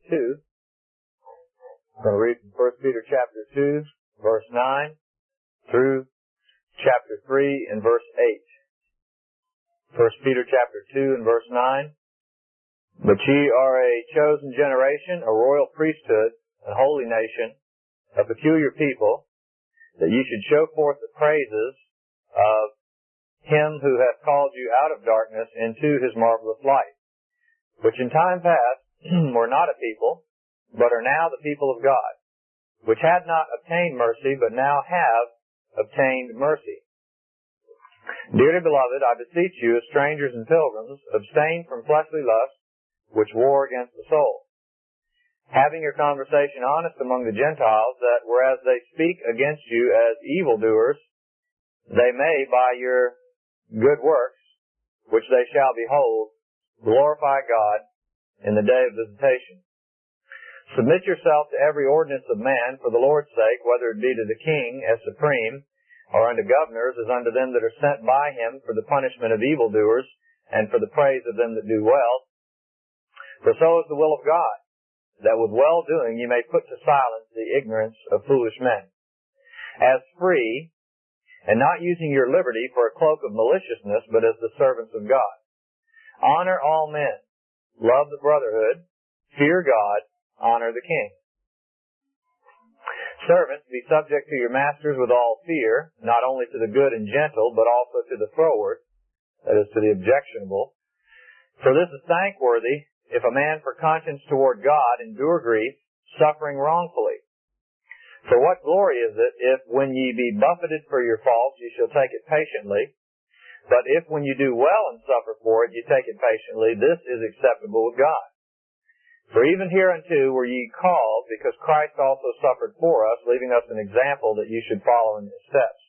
2. I'm going to read from 1 Peter chapter 2, verse 9, through chapter 3 and verse 8. 1 Peter chapter 2 and verse 9. But ye are a chosen generation, a royal priesthood, a holy nation, a peculiar people, that ye should show forth the praises of Him who hath called you out of darkness into His marvelous light, which in time past were not a people, but are now the people of God, which had not obtained mercy, but now have obtained mercy. Dearly beloved, I beseech you, as strangers and pilgrims, abstain from fleshly lusts, which war against the soul, having your conversation honest among the Gentiles, that whereas they speak against you as evildoers, they may, by your good works, which they shall behold, glorify God in the day of visitation. Submit yourself to every ordinance of man for the Lord's sake, whether it be to the king as supreme, or unto governors as unto them that are sent by him for the punishment of evildoers, and for the praise of them that do well. For so is the will of God, that with well-doing ye may put to silence the ignorance of foolish men. As free, and not using your liberty for a cloak of maliciousness, but as the servants of God. Honor all men, love the brotherhood, fear God, honor the king. Servants, be subject to your masters with all fear, not only to the good and gentle, but also to the froward, that is, to the objectionable. For this is thankworthy, if a man for conscience toward God endure grief, suffering wrongfully. For what glory is it, if when ye be buffeted for your faults, ye shall take it patiently? But if when you do well and suffer for it, ye take it patiently, this is acceptable with God. For even hereunto were ye called, because Christ also suffered for us, leaving us an example that ye should follow in his steps.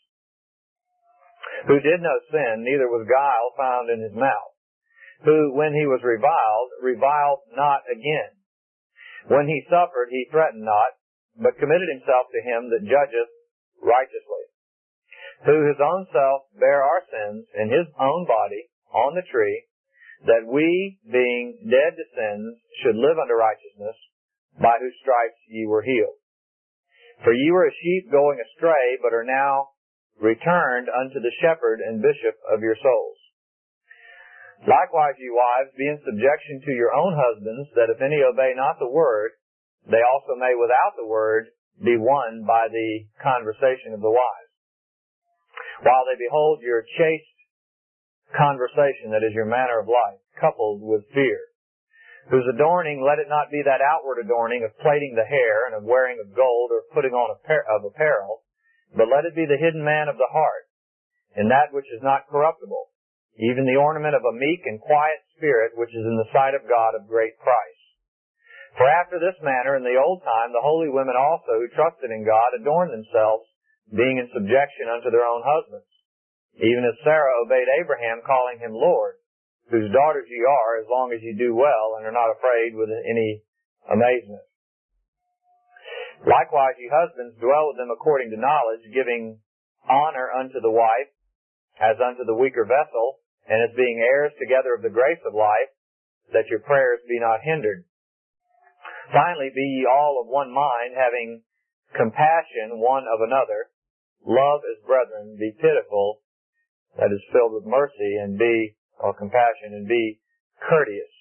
Who did no sin, neither was guile found in his mouth. Who, when he was reviled not again. When he suffered, he threatened not, but committed himself to him that judgeth righteously. Who his own self bare our sins in his own body on the tree, that we, being dead to sins, should live unto righteousness, by whose stripes ye were healed. For ye were as sheep going astray, but are now returned unto the shepherd and bishop of your souls. Likewise, ye wives, be in subjection to your own husbands, that if any obey not the word, they also may without the word be won by the conversation of the wise. While they behold your chaste conversation, that is your manner of life, coupled with fear, whose adorning, let it not be that outward adorning of plaiting the hair and of wearing of gold or putting on of apparel, but let it be the hidden man of the heart, in that which is not corruptible, even the ornament of a meek and quiet spirit, which is in the sight of God of great price. For after this manner in the old time the holy women also who trusted in God adorned themselves, being in subjection unto their own husbands, even as Sarah obeyed Abraham, calling him Lord, whose daughters ye are, as long as ye do well and are not afraid with any amazement. Likewise ye husbands, dwell with them according to knowledge, giving honor unto the wife, as unto the weaker vessel, and as being heirs together of the grace of life, that your prayers be not hindered. Finally, be ye all of one mind, having compassion one of another, love as brethren, be pitiful, that is filled with mercy, and or compassion, and be courteous.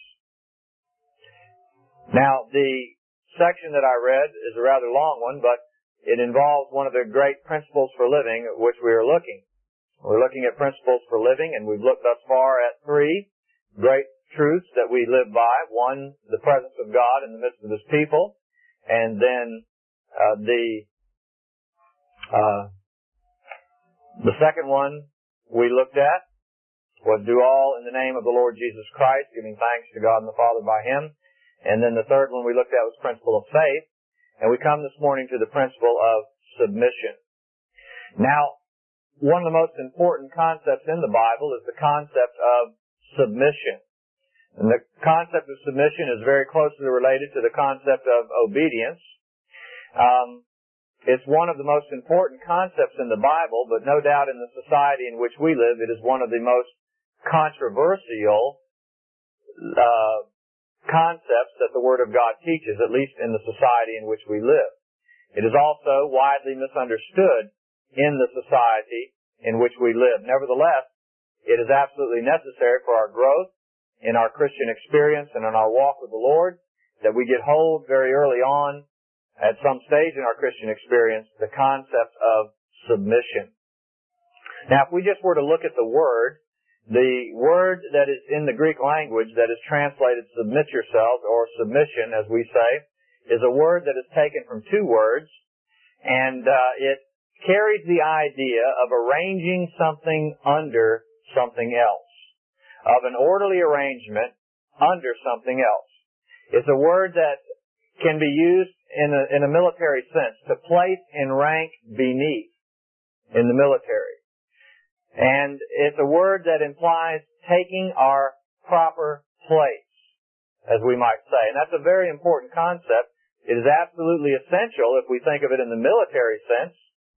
Now, the section that I read is a rather long one, but it involves one of the great principles for living at which we are looking. We're looking at principles for living, and we've looked thus far at three great truths that we live by. One, the presence of God in the midst of his people, and then the second one we looked at was do all in the name of the Lord Jesus Christ, giving thanks to God and the Father by him. And then the third one we looked at was principle of faith, and we come this morning to the principle of submission. Now, one of the most important concepts in the Bible is the concept of submission. And the concept of submission is very closely related to the concept of obedience. It's one of the most important concepts in the Bible, but no doubt in the society in which we live, it is one of the most controversial concepts that the Word of God teaches, at least in the society in which we live. It is also widely misunderstood in the society in which we live. Nevertheless, it is absolutely necessary for our growth in our Christian experience and in our walk with the Lord that we get hold very early on, at some stage in our Christian experience, the concept of submission. Now, if we just were to look at the word that is in the Greek language that is translated submit yourselves, or submission, as we say, is a word that is taken from two words, and it carries the idea of arranging something under something else, of an orderly arrangement under something else. It's a word that can be used in a military sense, to place in rank beneath in the military. And it's a word that implies taking our proper place, as we might say. And that's a very important concept. It is absolutely essential if we think of it in the military sense.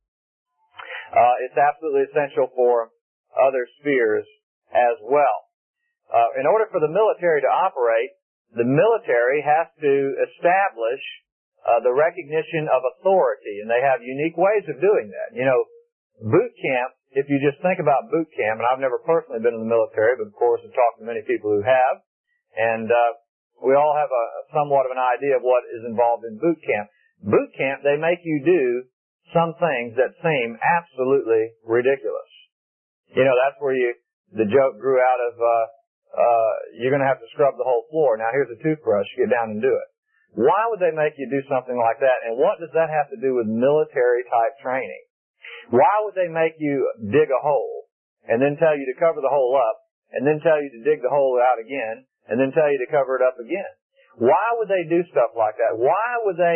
It's absolutely essential for other spheres as well. In order for the military to operate, the military has to establish the recognition of authority, and they have unique ways of doing that. You know, boot camp, if you just think about boot camp, and I've never personally been in the military, but of course I've talked to many people who have, and we all have somewhat of an idea of what is involved in boot camp. Boot camp, they make you do some things that seem absolutely ridiculous. You know, that's where the joke grew out of, you're going to have to scrub the whole floor. Now here's a toothbrush, get down and do it. Why would they make you do something like that? And what does that have to do with military type training? Why would they make you dig a hole and then tell you to cover the hole up and then tell you to dig the hole out again and then tell you to cover it up again? Why would they do stuff like that? Why would they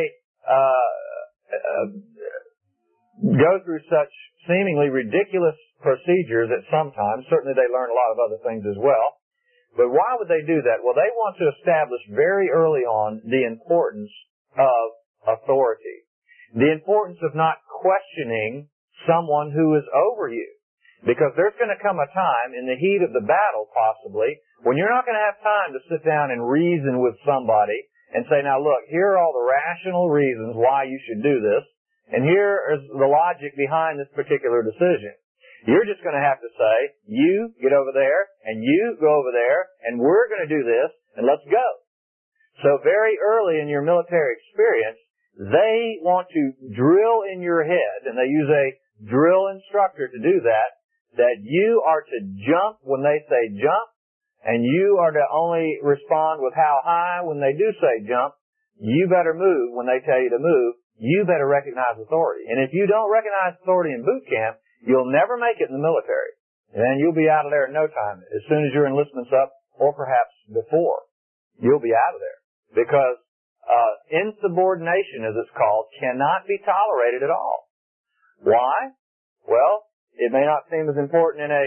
go through such seemingly ridiculous procedures at sometimes? Certainly they learn a lot of other things as well. But why would they do that? Well, they want to establish very early on the importance of authority. The importance of not questioning someone who is over you. Because there's going to come a time in the heat of the battle, possibly, when you're not going to have time to sit down and reason with somebody and say, now look, here are all the rational reasons why you should do this, and here is the logic behind this particular decision. You're just going to have to say, you get over there, and you go over there, and we're going to do this, and let's go. So very early in your military experience, they want to drill in your head, and they use a drill instructor to do that you are to jump when they say jump, and you are to only respond with how high when they do say jump. You better move when they tell you to move. You better recognize authority. And if you don't recognize authority in boot camp, you'll never make it in the military. And you'll be out of there in no time. As soon as your enlistment's up, or perhaps before, you'll be out of there. Because insubordination, as it's called, cannot be tolerated at all. Why? Well, it may not seem as important in a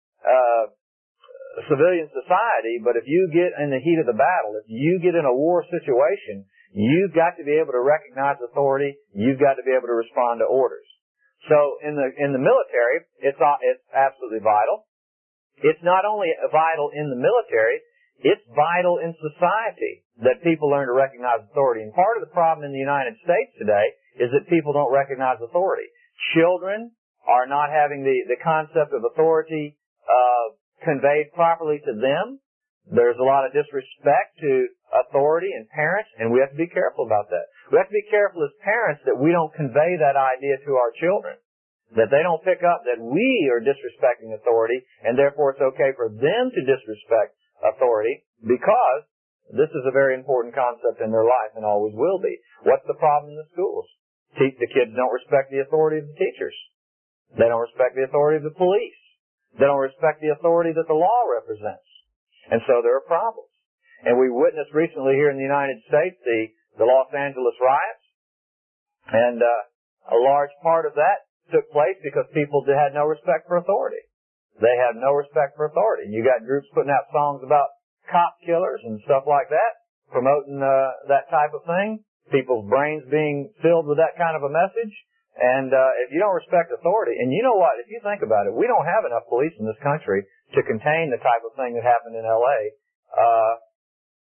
civilian society, but if you get in the heat of the battle, if you get in a war situation, you've got to be able to recognize authority. You've got to be able to respond to orders. So in the military, it's absolutely vital. It's not only vital in the military, it's vital in society that people learn to recognize authority. And part of the problem in the United States today is that people don't recognize authority. Children are not having the concept of authority conveyed properly to them. There's a lot of disrespect to authority and parents, and we have to be careful about that. We have to be careful as parents that we don't convey that idea to our children, that they don't pick up that we are disrespecting authority, and therefore it's okay for them to disrespect authority, because this is a very important concept in their life and always will be. What's the problem in the schools? The kids don't respect the authority of the teachers. They don't respect the authority of the police. They don't respect the authority that the law represents. And so there are problems. And we witnessed recently here in the United States the Los Angeles riots. And a large part of that took place because people had no respect for authority. They had no respect for authority. You got groups putting out songs about cop killers and stuff like that, promoting that type of thing. People's brains being filled with that kind of a message. And if you don't respect authority, and you know what, if you think about it, we don't have enough police in this country to contain the type of thing that happened in L.A.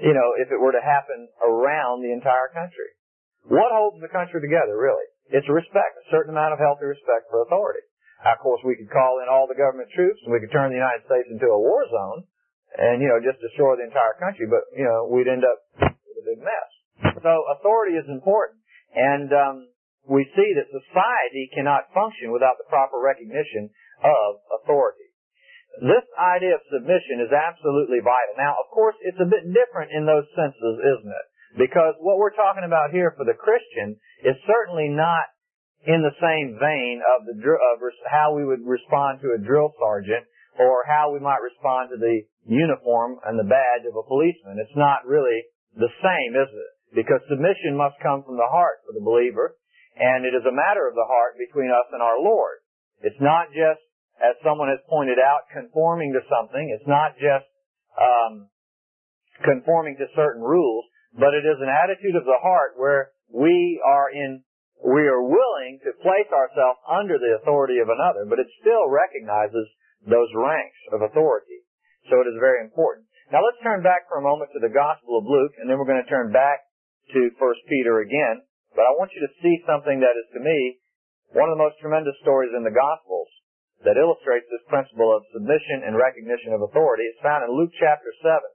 if it were to happen around the entire country. What holds the country together, really? It's respect, a certain amount of healthy respect for authority. Now, of course, we could call in all the government troops and we could turn the United States into a war zone and, just destroy the entire country, but, we'd end up with a big mess. So authority is important. And we see that society cannot function without the proper recognition of authority. This idea of submission is absolutely vital. Now, of course, it's a bit different in those senses, isn't it? Because what we're talking about here for the Christian is certainly not in the same vein of how we would respond to a drill sergeant or how we might respond to the uniform and the badge of a policeman. It's not really the same, is it? Because submission must come from the heart for the believer, and it is a matter of the heart between us and our Lord. It's not just, as someone has pointed out, conforming to something. It's not just conforming to certain rules, but it is an attitude of the heart where we are willing to place ourselves under the authority of another, but it still recognizes those ranks of authority. So it is very important. Now let's turn back for a moment to the Gospel of Luke, and then we're going to turn back to 1 Peter again. But I want you to see something that is, to me, one of the most tremendous stories in the Gospels that illustrates this principle of submission and recognition of authority. It's found in Luke chapter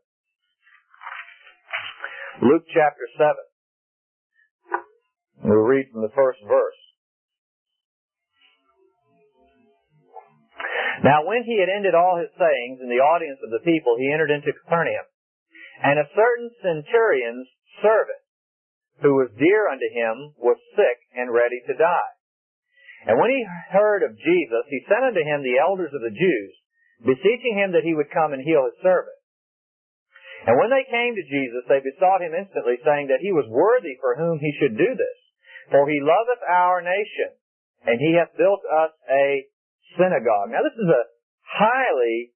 7. Luke chapter 7. We'll read from the first verse. Now when he had ended all his sayings in the audience of the people, he entered into Capernaum. And a certain centurion's servant, who was dear unto him, was sick and ready to die. And when he heard of Jesus, he sent unto him the elders of the Jews, beseeching him that he would come and heal his servant. And when they came to Jesus, they besought him instantly, saying that he was worthy for whom he should do this. For he loveth our nation, and he hath built us a synagogue. Now this is a highly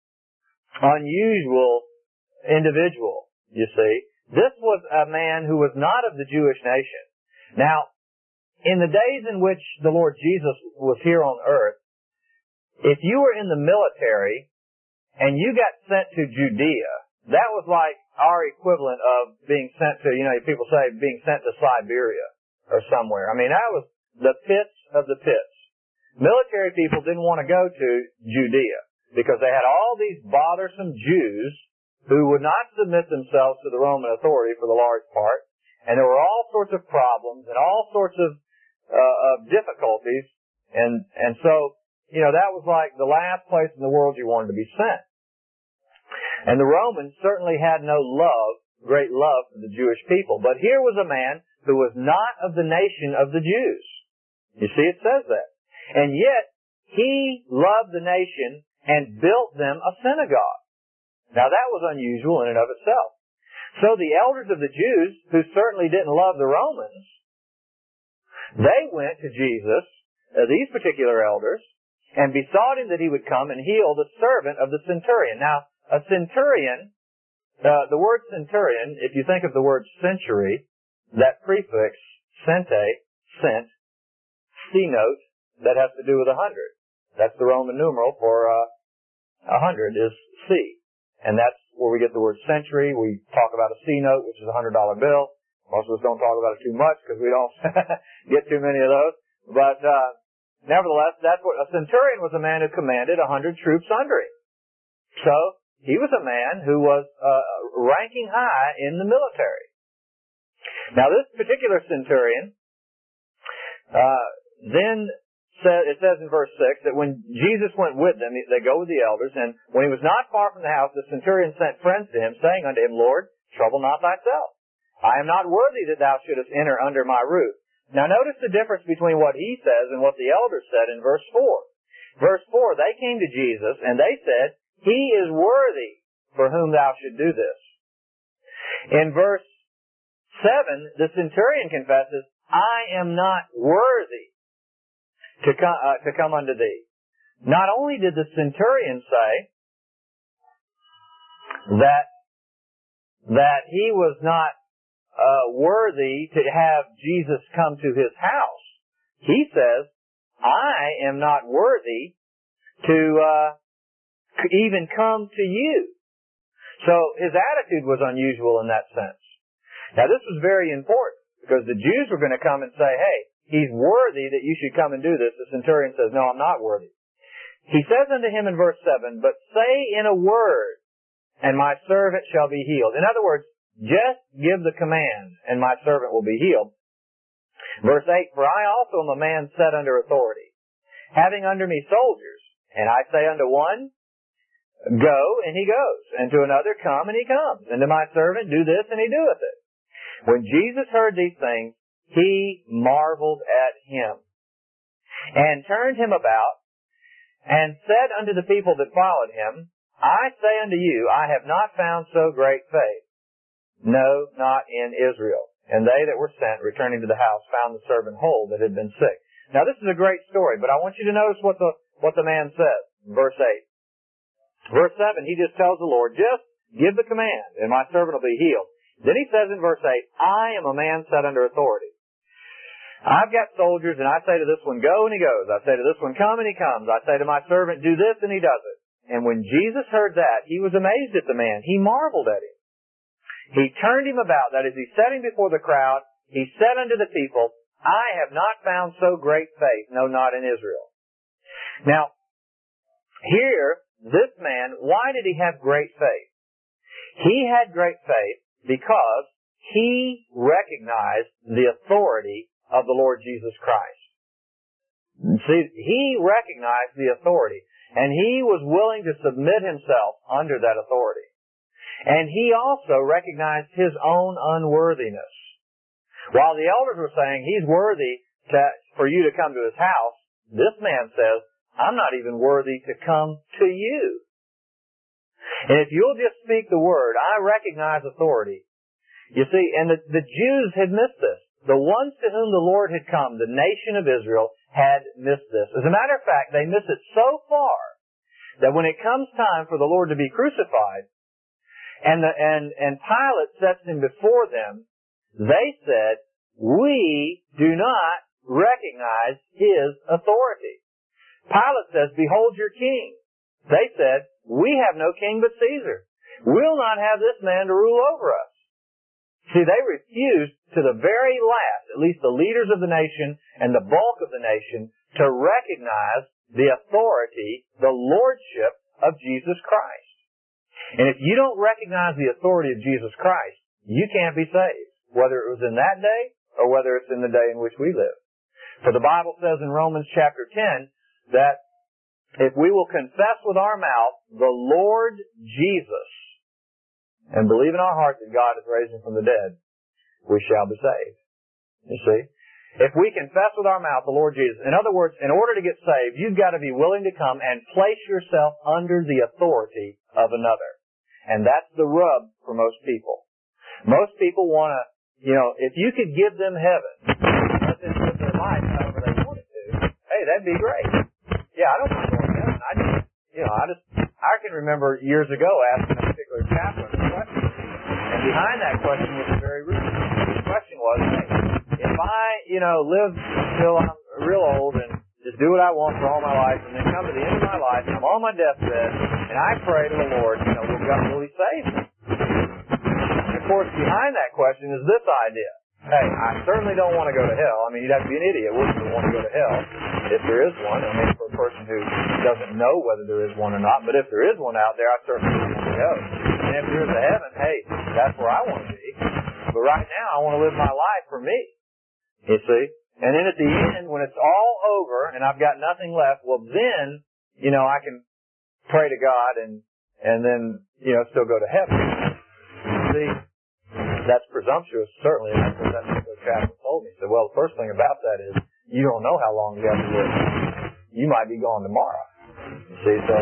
unusual individual, you see. This was a man who was not of the Jewish nation. Now, in the days in which the Lord Jesus was here on earth, if you were in the military and you got sent to Judea, that was like our equivalent of being sent to, people say being sent to Siberia or somewhere. I mean, that was the pits of the pits. Military people didn't want to go to Judea because they had all these bothersome Jews who would not submit themselves to the Roman authority for the large part, and there were all sorts of problems and all sorts of difficulties, and so, that was like the last place in the world you wanted to be sent. And the Romans certainly had no great love for the Jewish people, but here was a man who was not of the nation of the Jews. You see, it says that. And yet, he loved the nation and built them a synagogue. Now that was unusual in and of itself. So the elders of the Jews, who certainly didn't love the Romans, they went to Jesus, these particular elders, and besought him that he would come and heal the servant of the centurion. Now, a centurion, the word centurion, if you think of the word century, that prefix, cente, cent, C-note, that has to do with 100. That's the Roman numeral for 100 is C. And that's where we get the word century. We talk about a C-note, which is a $100 bill. Most of us don't talk about it too much because we don't get too many of those. But nevertheless, that's what a centurion was, a man who commanded 100 troops under him. So he was a man who was ranking high in the military. Now this particular centurion then it says in verse 6 that when Jesus went with them, they go with the elders, and when he was not far from the house, the centurion sent friends to him, saying unto him, Lord, trouble not thyself. I am not worthy that thou shouldest enter under my roof. Now notice the difference between what he says and what the elders said in verse 4. Verse 4, they came to Jesus, and they said, He is worthy for whom thou should do this. In verse 7, the centurion confesses, I am not worthy to come unto thee. Not only did the centurion say that he was not worthy to have Jesus come to his house, he says, I am not worthy to even come to you. So his attitude was unusual in that sense. Now this was very important because the Jews were going to come and say, hey, he's worthy that you should come and do this. The centurion says, no, I'm not worthy. He says unto him in verse 7, but say in a word, and my servant shall be healed. In other words, just give the command, and my servant will be healed. Verse 8, for I also am a man set under authority, having under me soldiers, and I say unto one, go, and he goes, and to another, come, and he comes, and to my servant, do this, and he doeth it. When Jesus heard these things, he marveled at him, and turned him about, and said unto the people that followed him, I say unto you, I have not found so great faith. No, not in Israel. And they that were sent, returning to the house, found the servant whole that had been sick. Now this is a great story, but I want you to notice what the man says. Verse 8. Verse 7, he just tells the Lord, just give the command, and my servant will be healed. Then he says in verse 8, I am a man set under authority. I've got soldiers, and I say to this one, go, and he goes. I say to this one, come, and he comes. I say to my servant, do this, and he does it. And when Jesus heard that, he was amazed at the man. He marveled at him. He turned him about, that is, he set him before the crowd. He said unto the people, I have not found so great faith, no, not in Israel. Now, here, this man, why did he have great faith? He had great faith because he recognized the authority of the Lord Jesus Christ. See, he recognized the authority, and he was willing to submit himself under that authority. And he also recognized his own unworthiness. While the elders were saying he's worthy for you to come to his house, this man says, I'm not even worthy to come to you. And if you'll just speak the word, I recognize authority. You see, and the Jews had missed this. The ones to whom the Lord had come, the nation of Israel, had missed this. As a matter of fact, they missed it so far that when it comes time for the Lord to be crucified, and Pilate sets him before them, they said, we do not recognize his authority. Pilate says, behold your king. They said, we have no king but Caesar. We'll not have this man to rule over us. See, they refused to the very last, at least the leaders of the nation and the bulk of the nation, to recognize the authority, the lordship of Jesus Christ. And if you don't recognize the authority of Jesus Christ, you can't be saved, whether it was in that day or whether it's in the day in which we live. For the Bible says in Romans chapter 10 that if we will confess with our mouth the Lord Jesus and believe in our heart that God has raised him from the dead, we shall be saved. You see? If we confess with our mouth the Lord Jesus, in other words, in order to get saved, you've got to be willing to come and place yourself under the authority of another. And that's the rub for most people. Most people want to, if you could give them heaven, let them live their life however they wanted to, hey, that'd be great. Yeah, I don't mind going to heaven. I can remember years ago asking a particular chaplain a question. And behind that question was a very reason. The question was, hey, if I, live till I'm real old and just do what I want for all my life, and then come to the end of my life, and I'm on my deathbed, and I pray to the Lord, will God really save me? And of course, behind that question is this idea. Hey, I certainly don't want to go to hell. I mean, you'd have to be an idiot, wouldn't you, want to go to hell if there is one. I mean, for a person who doesn't know whether there is one or not. But if there is one out there, I certainly want to go. And if there is a heaven, hey, that's where I want to be. But right now, I want to live my life for me. You see? And then at the end, when it's all over and I've got nothing left, well then, I can pray to God and then, still go to heaven. See, that's presumptuous, certainly. That's what that particular chaplain told me. He said, well, the first thing about that is you don't know how long you have to live. You might be gone tomorrow. See, so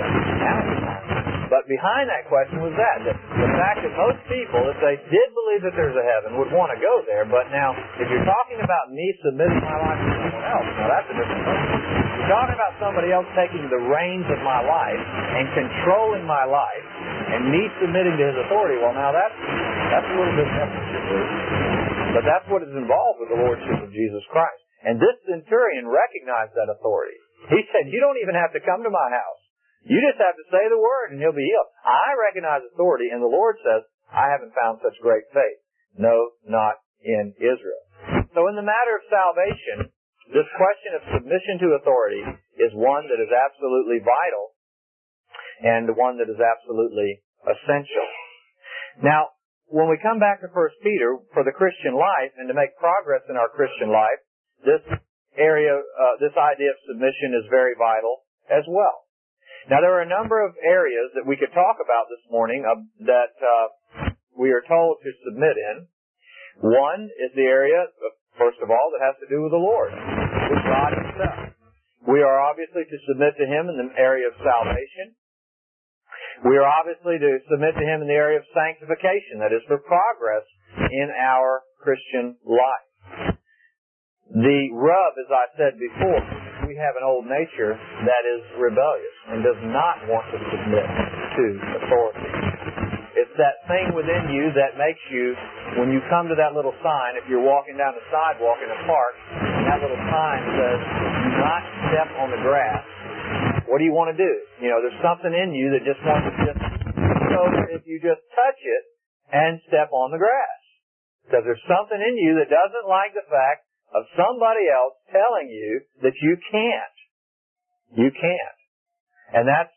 but behind that question was the fact that most people, if they did believe that there's a heaven, would want to go there. But now, if you're talking about me submitting my life to someone else, now that's a different thing. If you're talking about somebody else taking the reins of my life and controlling my life and me submitting to his authority, well, now that's a little bit different. But that's what is involved with the lordship of Jesus Christ. And this centurion recognized that authority. He said, you don't even have to come to my house. You just have to say the word and he'll be healed. I recognize authority, and the Lord says, I haven't found such great faith. No, not in Israel. So in the matter of salvation, this question of submission to authority is one that is absolutely vital and one that is absolutely essential. Now, when we come back to 1 Peter for the Christian life and to make progress in our Christian life, this idea of submission is very vital as well. Now, there are a number of areas that we could talk about this morning that we are told to submit in. One is the area, first of all, that has to do with the Lord, with God Himself. We are obviously to submit to Him in the area of salvation. We are obviously to submit to Him in the area of sanctification, that is, for progress in our Christian life. The rub, as I said before, we have an old nature that is rebellious and does not want to submit to authority. It's that thing within you that makes you, when you come to that little sign, if you're walking down the sidewalk in a park, and that little sign says, do not step on the grass, what do you want to do? You know, there's something in you that just wants to so if you just touch it and step on the grass. Because there's something in you that doesn't like the fact of somebody else telling you that you can't. You can't. And that's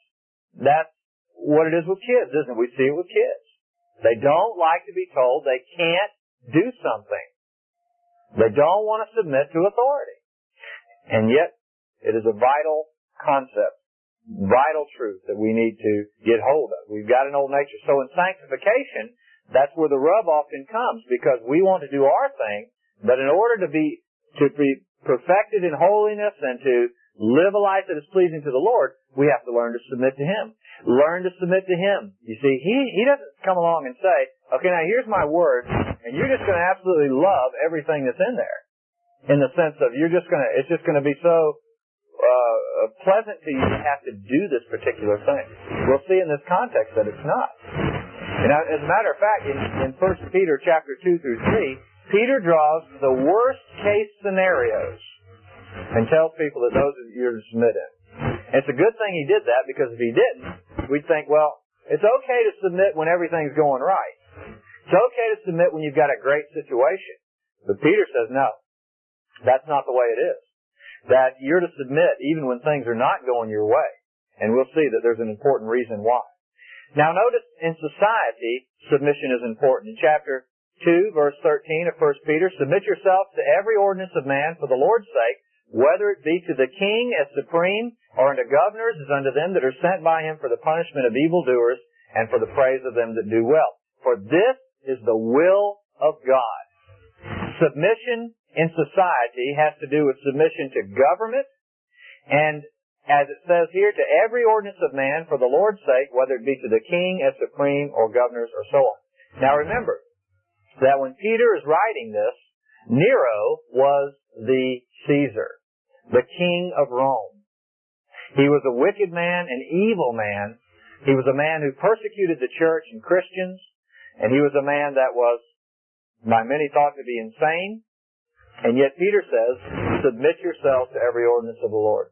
what it is with kids, isn't it? We see it with kids. They don't like to be told they can't do something. They don't want to submit to authority. And yet, it is a vital concept, vital truth that we need to get hold of. We've got an old nature. So in sanctification, that's where the rub often comes, because we want to do our thing, but in order to be perfected in holiness and to live a life that is pleasing to the Lord, we have to learn to submit to Him. Learn to submit to Him. You see, He doesn't come along and say, okay, now here's my word, and you're just going to absolutely love everything that's in there. In the sense of it's just going to be so pleasant to you to have to do this particular thing. We'll see in this context that it's not. And as a matter of fact, in 1 Peter chapter 2 through 3, Peter draws the worst case scenarios and tells people that those you're to submit in. And it's a good thing he did that, because if he didn't, we'd think, well, it's okay to submit when everything's going right. It's okay to submit when you've got a great situation. But Peter says, no, that's not the way it is. That you're to submit even when things are not going your way. And we'll see that there's an important reason why. Now notice in society, submission is important. In chapter 2, verse 13 of 1 Peter, submit yourselves to every ordinance of man for the Lord's sake, whether it be to the king as supreme, or unto governors as unto them that are sent by him for the punishment of evildoers, and for the praise of them that do well. For this is the will of God. Submission in society has to do with submission to government, and as it says here, to every ordinance of man for the Lord's sake, whether it be to the king as supreme, or governors, or so on. Now remember, that when Peter is writing this, Nero was the Caesar, the king of Rome. He was a wicked man, an evil man. He was a man who persecuted the church and Christians, and he was a man that was, by many thought to be insane. And yet Peter says, submit yourselves to every ordinance of the Lord,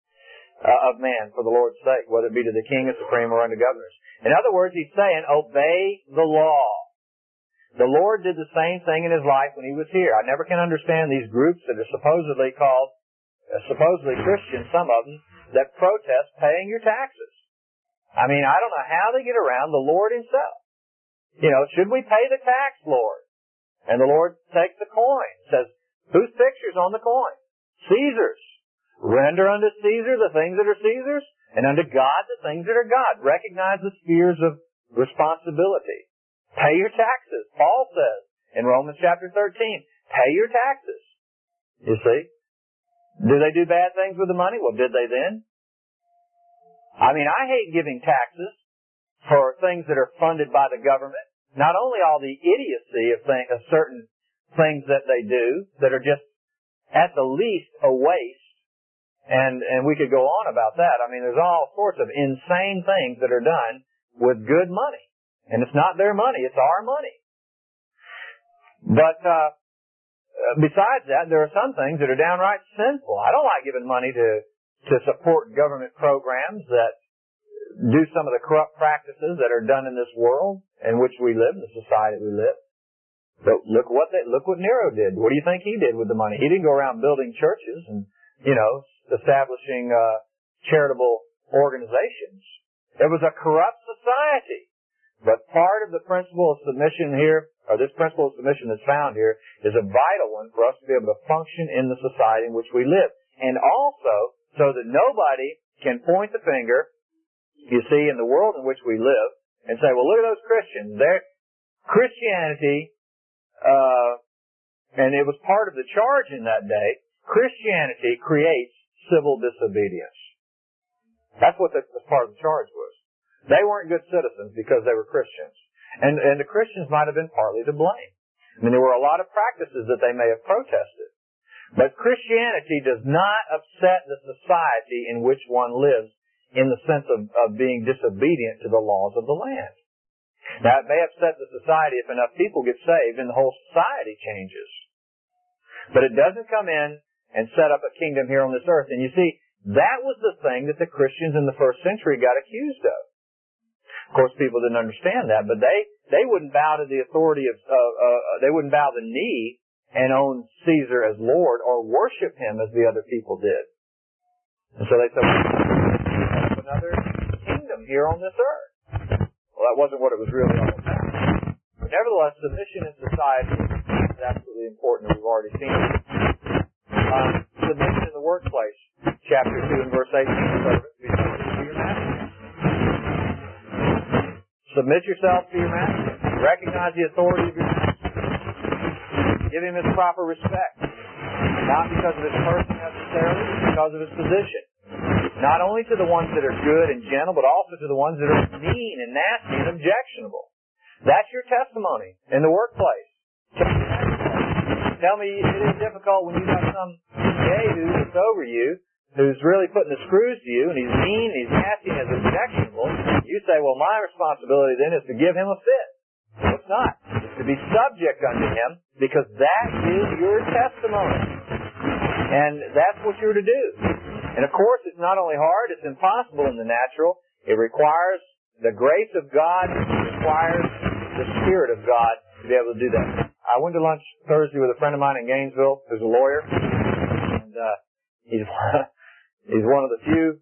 of man, for the Lord's sake, whether it be to the king as supreme or unto governors. In other words, he's saying, obey the law. The Lord did the same thing in His life when He was here. I never can understand these groups that are supposedly called, supposedly Christians, some of them, that protest paying your taxes. I mean, I don't know how they get around the Lord Himself. You know, should we pay the tax, Lord? And the Lord takes the coin, says, whose picture's on the coin? Caesar's. Render unto Caesar the things that are Caesar's, and unto God the things that are God. Recognize the spheres of responsibility. Pay your taxes. Paul says in Romans chapter 13, pay your taxes. You see? Do they do bad things with the money? Well, did they then? I mean, I hate giving taxes for things that are funded by the government. Not only all the idiocy of certain things that they do that are just at the least a waste, and we could go on about that. I mean, there's all sorts of insane things that are done with good money. And it's not their money, it's our money. But besides that, there are some things that are downright sinful. I don't like giving money to support government programs that do some of the corrupt practices that are done in this world in which we live, in the society we live. But look what Nero did. What do you think he did with the money? He didn't go around building churches and, establishing charitable organizations. It was a corrupt society. But part of the principle of submission here, or this principle of submission that's found here, is a vital one for us to be able to function in the society in which we live. And also, so that nobody can point the finger, you see, in the world in which we live, and say, well, look at those Christians. Christianity, and it was part of the charge in that day, Christianity creates civil disobedience. That's what part of the charge was. They weren't good citizens because they were Christians. And the Christians might have been partly to blame. I mean, there were a lot of practices that they may have protested. But Christianity does not upset the society in which one lives in the sense of being disobedient to the laws of the land. Now, it may upset the society if enough people get saved and the whole society changes. But it doesn't come in and set up a kingdom here on this earth. And you see, that was the thing that the Christians in the first century got accused of. Of course, people didn't understand that, but they wouldn't bow to the authority they wouldn't bow the knee and own Caesar as Lord or worship him as the other people did. And so they said, we're going to set up another kingdom here on this earth. Well, that wasn't what it was really all about. But nevertheless, submission in society is absolutely important, as we've already seen. Submission in the workplace, chapter 2 and verse 18, servants, be subject to your master. Submit yourself to your master. Recognize the authority of your master. Give him his proper respect. Not because of his person necessarily, but because of his position. Not only to the ones that are good and gentle, but also to the ones that are mean and nasty and objectionable. That's your testimony in the workplace. Tell me it is difficult when you got some Jehu that's over you, who's really putting the screws to you, and he's mean, and he's nasty, and he's objectionable. You say, well, my responsibility then is to give him a fit. No, it's not. It's to be subject unto him, because that is your testimony. And that's what you're to do. And of course, it's not only hard, it's impossible in the natural. It requires the grace of God, it requires the Spirit of God to be able to do that. I went to lunch Thursday with a friend of mine in Gainesville who's a lawyer, and he's one of the few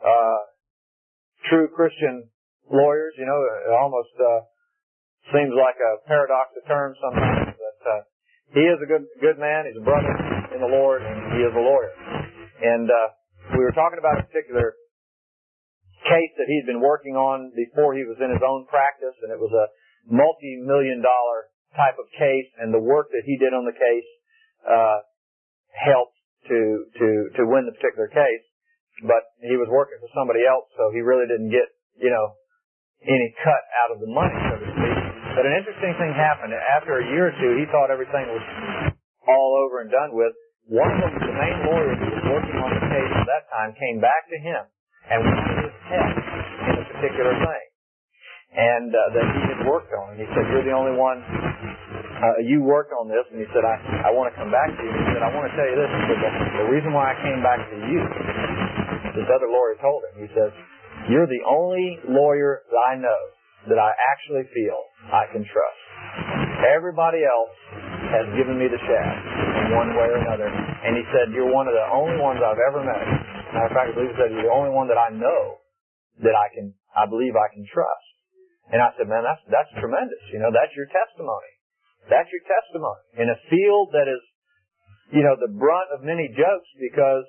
true Christian lawyers. You know, it almost seems like a paradox of terms sometimes, but he is a good man. He's a brother in the Lord, and he is a lawyer. And we were talking about a particular case that he'd been working on before he was in his own practice, and it was a multi-million-dollar type of case, and the work that he did on the case helped to win the particular case. But he was working for somebody else, so he really didn't get, any cut out of the money, so to speak. But an interesting thing happened. After a year or two, he thought everything was all over and done with. One of them, the main lawyer who was working on the case at that time, came back to him and wanted his help in a particular thing. And that he had worked on. And he said, you're the only one, you worked on this. And he said, I want to come back to you. And he said, I want to tell you this. He said, the reason why I came back to you, this other lawyer told him, he says, you're the only lawyer that I know that I actually feel I can trust. Everybody else has given me the shaft in one way or another. And he said, you're one of the only ones I've ever met. Matter of fact, I believe he said, you're the only one that I know that I believe I can trust. And I said, man, that's tremendous. That's your testimony. That's your testimony. In a field that is, the brunt of many jokes because,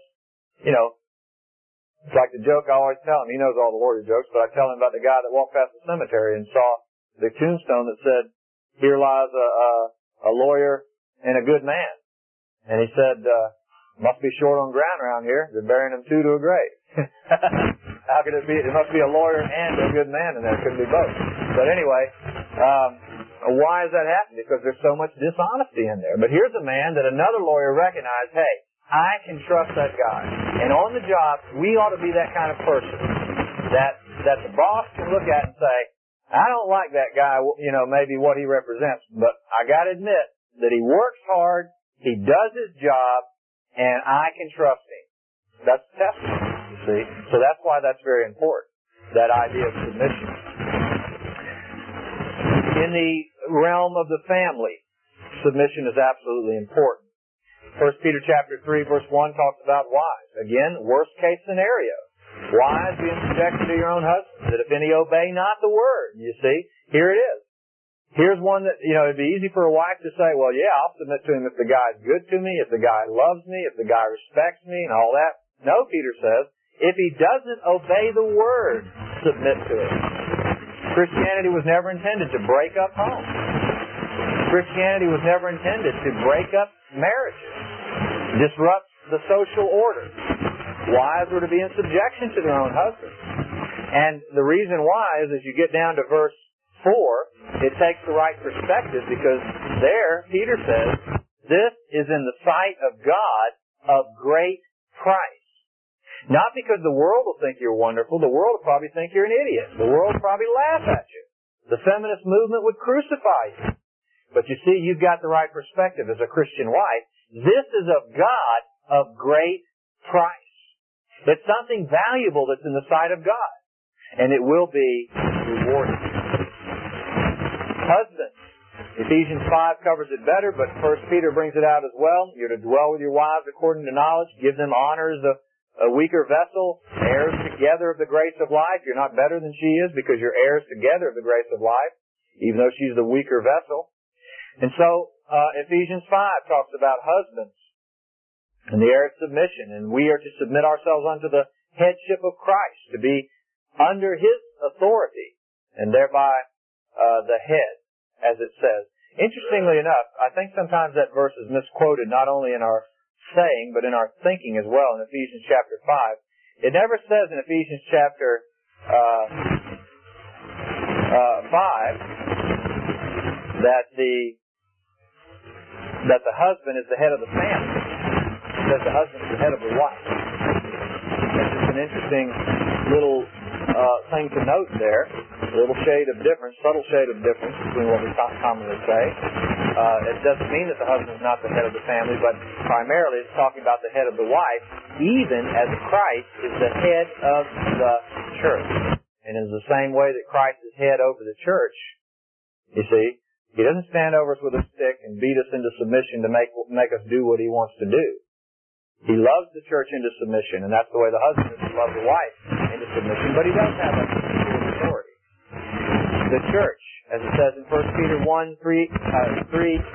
it's like the joke I always tell him. He knows all the lawyer jokes, but I tell him about the guy that walked past the cemetery and saw the tombstone that said, here lies a lawyer and a good man. And he said, must be short on ground around here. They're burying him two to a grave. How could it be? It must be a lawyer and a good man in there. It couldn't be both. But anyway, why is that happening? Because there's so much dishonesty in there. But here's a man that another lawyer recognized, hey, I can trust that guy. And on the job, we ought to be that kind of person that the boss can look at and say, I don't like that guy, maybe what he represents, but I got to admit that he works hard, he does his job, and I can trust him. That's the testimony, you see. So that's why that's very important. that idea of submission. In the realm of the family, submission is absolutely important. 1 Peter chapter 3 verse 1 talks about wives. Again, worst case scenario. Wives, being subjected to your own husbands, that if any obey not the word. You see, here it is. Here's one that, it'd be easy for a wife to say, well, yeah, I'll submit to him if the guy's good to me, if the guy loves me, if the guy respects me, and all that. No, Peter says, if he doesn't obey the word, submit to it. Christianity was never intended to break up homes. Christianity was never intended to break up marriages, disrupt the social order. Wives were to be in subjection to their own husbands. And the reason why is as you get down to verse 4, it takes the right perspective, because there, Peter says, this is in the sight of God of great price. Not because the world will think you're wonderful. The world will probably think you're an idiot. The world will probably laugh at you. The feminist movement would crucify you. But you see, you've got the right perspective as a Christian wife. This is of God of great price. It's something valuable that's in the sight of God. And it will be rewarded. Husbands. Ephesians 5 covers it better, but 1 Peter brings it out as well. You're to dwell with your wives according to knowledge. Give them honor as a weaker vessel, heirs together of the grace of life. You're not better than she is because you're heirs together of the grace of life, even though she's the weaker vessel. And so, Ephesians 5 talks about husbands and the heir of submission, and we are to submit ourselves unto the headship of Christ, to be under His authority, and thereby the head, as it says. Interestingly enough, I think sometimes that verse is misquoted, not only in our saying, but in our thinking as well, in Ephesians chapter 5. It never says in Ephesians chapter 5 that the husband is the head of the family. It says the husband is the head of the wife. That's just an interesting little thing to note there. A little shade of difference, subtle shade of difference between what we commonly say. It doesn't mean that the husband is not the head of the family, but primarily it's talking about the head of the wife, even as Christ is the head of the church. And in the same way that Christ is head over the church, you see, He doesn't stand over us with a stick and beat us into submission to make us do what He wants to do. He loves the church into submission, and that's the way the husband is to love the wife into submission, but He does have a authority. The church, as it says in 1 Peter 1, 3:8,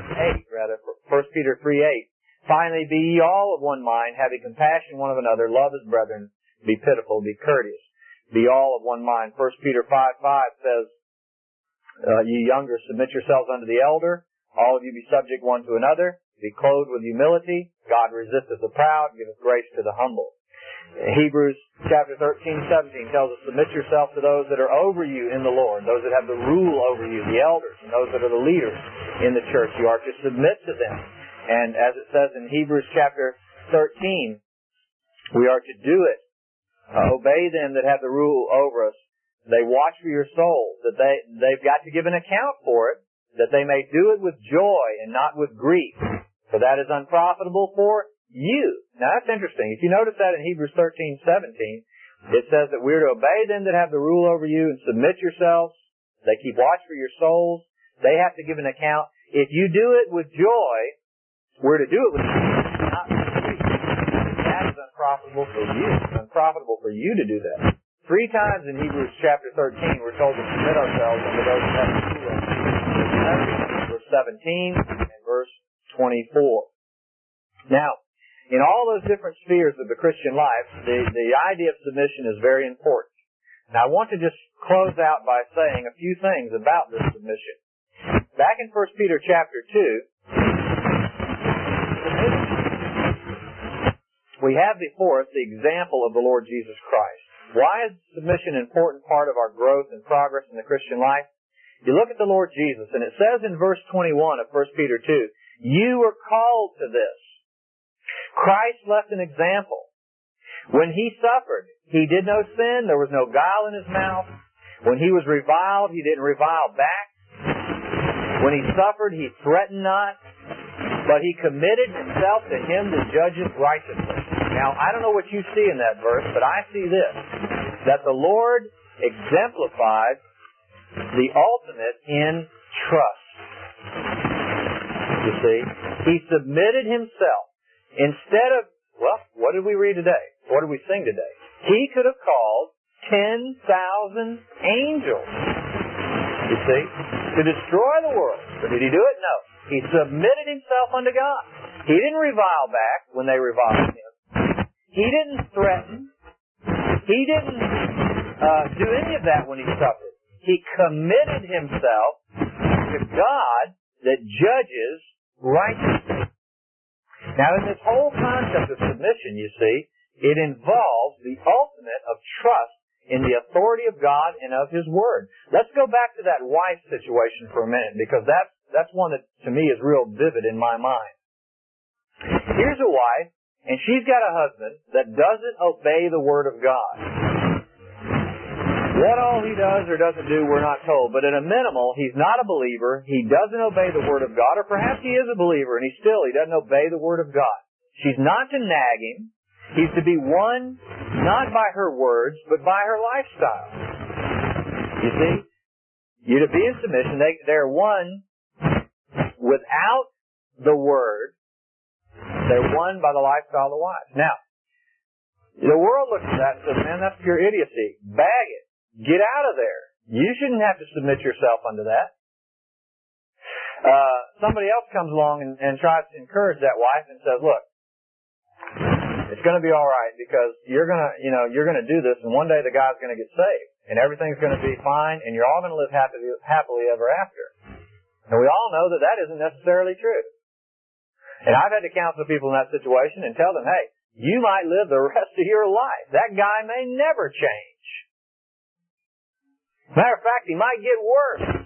1 Peter 3:8, finally be ye all of one mind, having compassion one of another, love as brethren, be pitiful, be courteous, be all of one mind. 1 Peter 5:5 says, ye younger, submit yourselves unto the elder, all of you be subject one to another, be clothed with humility, God resisteth the proud, giveth grace to the humble. Hebrews chapter 13:17 tells us, submit yourself to those that are over you in the Lord, those that have the rule over you, the elders, and those that are the leaders in the church. You are to submit to them. And as it says in Hebrews chapter 13, we are to do it. Obey them that have the rule over us. They watch for your souls, that they've got to give an account for it, that they may do it with joy and not with grief, for that is unprofitable for you. Now that's interesting. If you notice that in Hebrews 13:17, it says that we're to obey them that have the rule over you and submit yourselves. They keep watch for your souls. They have to give an account. If you do it with joy, we're to do it with joy, not with grief. That is unprofitable for you. It's unprofitable for you to do that. 3 times in Hebrews chapter 13, we're told to submit ourselves unto those that have the rule over you. Verse 17 and verse 24. Now, in all those different spheres of the Christian life, the idea of submission is very important. Now, I want to just close out by saying a few things about this submission. Back in 1 Peter chapter 2, we have before us the example of the Lord Jesus Christ. Why is submission an important part of our growth and progress in the Christian life? You look at the Lord Jesus, and it says in verse 21 of 1 Peter 2, you were called to this. Christ left an example. When He suffered, He did no sin. There was no guile in His mouth. When He was reviled, He didn't revile back. When He suffered, He threatened not, but He committed Himself to Him that judges righteously. Now, I don't know what you see in that verse, but I see this, that the Lord exemplified the ultimate in trust. You see, he submitted himself. Instead of, well, what did we read today? What did we sing today? He could have called 10,000 angels, you see, to destroy the world. But did he do it? No. He submitted himself unto God. He didn't revile back when they reviled him. He didn't threaten. He didn't do any of that when he suffered. He committed himself to God that judges righteously. Now, in this whole concept of submission, you see, it involves the ultimate of trust in the authority of God and of His Word. Let's go back to that wife situation for a minute, because that's one that, to me, is real vivid in my mind. Here's a wife, and she's got a husband that doesn't obey the Word of God. What all he does or doesn't do, we're not told. But at a minimal, he's not a believer. He doesn't obey the Word of God. Or perhaps he is a believer and he doesn't obey the Word of God. She's not to nag him. He's to be won not by her words, but by her lifestyle. You see? You're to be in submission. They're won without the Word. They're won by the lifestyle of the wife. Now, the world looks at that and says, man, that's pure idiocy. Bag it. Get out of there. You shouldn't have to submit yourself unto that. Somebody else comes along and tries to encourage that wife and says, look, it's going to be all right because you're going to do this, and one day the guy's going to get saved, and everything's going to be fine, and you're all going to live happily ever after. And we all know that that isn't necessarily true. And I've had to counsel people in that situation and tell them, hey, you might live the rest of your life. That guy may never change. Matter of fact, he might get worse.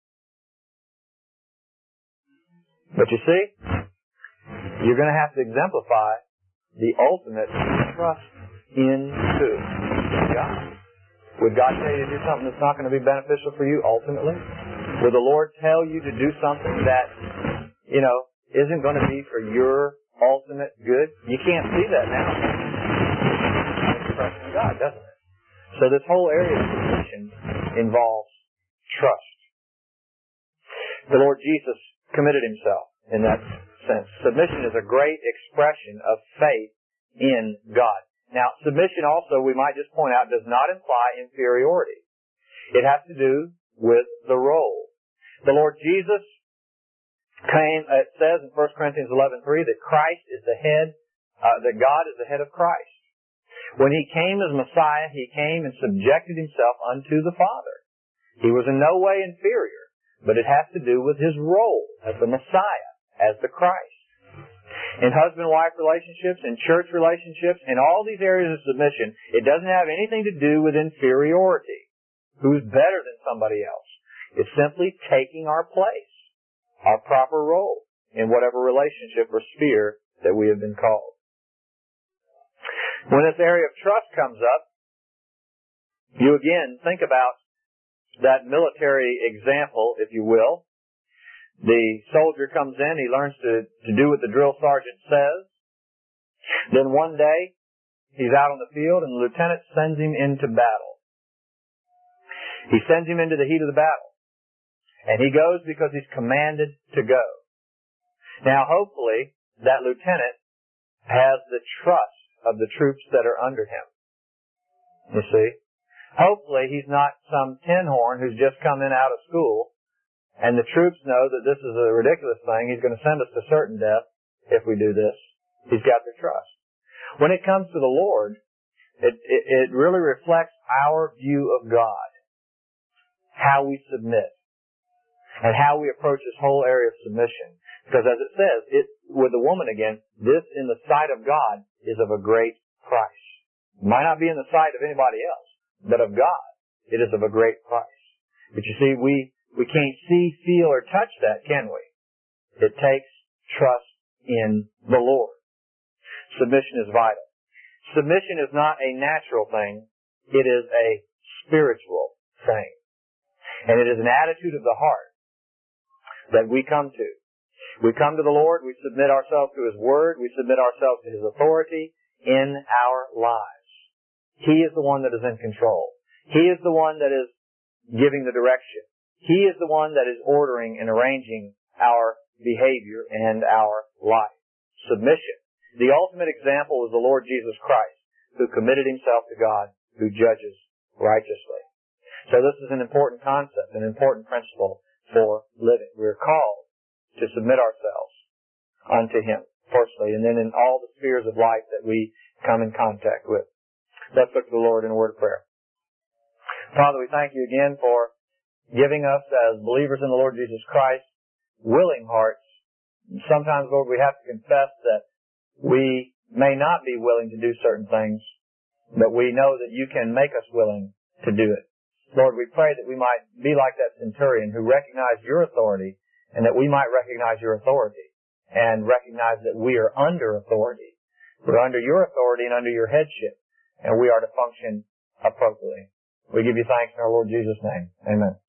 But you see, you're going to have to exemplify the ultimate trust in who? God. Would God tell you to do something that's not going to be beneficial for you ultimately? Would the Lord tell you to do something that, isn't going to be for your ultimate good? You can't see that now. It's trust in God, doesn't it? So this whole area of submission involves trust. The Lord Jesus committed Himself in that sense. Submission is a great expression of faith in God. Now, submission also, we might just point out, does not imply inferiority. It has to do with the role. The Lord Jesus came, it says in 1 Corinthians 11:3 that Christ is the head, that God is the head of Christ. When He came as Messiah, He came and subjected Himself unto the Father. He was in no way inferior, but it has to do with His role as the Messiah, as the Christ. In husband-wife relationships, in church relationships, in all these areas of submission, it doesn't have anything to do with inferiority. Who's better than somebody else? It's simply taking our place, our proper role in whatever relationship or sphere that we have been called. When this area of trust comes up, you again think about that military example, if you will. The soldier comes in, he learns to do what the drill sergeant says. Then one day, he's out on the field and the lieutenant sends him into battle. He sends him into the heat of the battle. And he goes because he's commanded to go. Now hopefully, that lieutenant has the trust of the troops that are under him. You see? Hopefully he's not some tin horn who's just come in out of school, and the troops know that this is a ridiculous thing. He's going to send us to certain death if we do this. He's got their trust. When it comes to the Lord, it really reflects our view of God, how we submit, and how we approach this whole area of submission. Because as it says, with the woman again, this in the sight of God is of a great price. It might not be in the sight of anybody else, but of God, it is of a great price. But you see, we can't see, feel, or touch that, can we? It takes trust in the Lord. Submission is vital. Submission is not a natural thing. It is a spiritual thing. And it is an attitude of the heart that we come to. We come to the Lord, we submit ourselves to His Word, we submit ourselves to His authority in our lives. He is the one that is in control. He is the one that is giving the direction. He is the one that is ordering and arranging our behavior and our life. Submission. The ultimate example is the Lord Jesus Christ, who committed himself to God, who judges righteously. So this is an important concept, an important principle for living. We're called to submit ourselves unto him, firstly, and then in all the spheres of life that we come in contact with. Let's look to the Lord in a word of prayer. Father, we thank you again for giving us, as believers in the Lord Jesus Christ, willing hearts. Sometimes, Lord, we have to confess that we may not be willing to do certain things, but we know that you can make us willing to do it. Lord, we pray that we might be like that centurion who recognized your authority, and that we might recognize your authority and recognize that we are under authority. We're under your authority and under your headship, and we are to function appropriately. We give you thanks in our Lord Jesus' name. Amen.